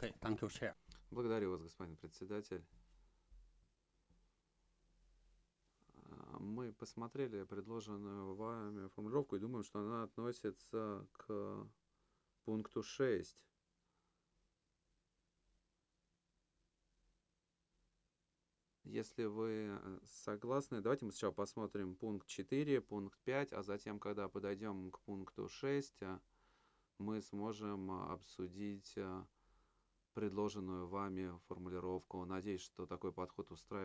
Okay, thank you, Chair. Благодарю вас, господин председатель. Мы посмотрели предложенную вами формулировку и думаем, что она относится к пункту 6. Если вы согласны, давайте мы сначала посмотрим пункт 4, пункт 5, а затем, когда подойдем к пункту 6, мы сможем обсудить предложенную вами формулировку. Надеюсь, что такой подход устраивает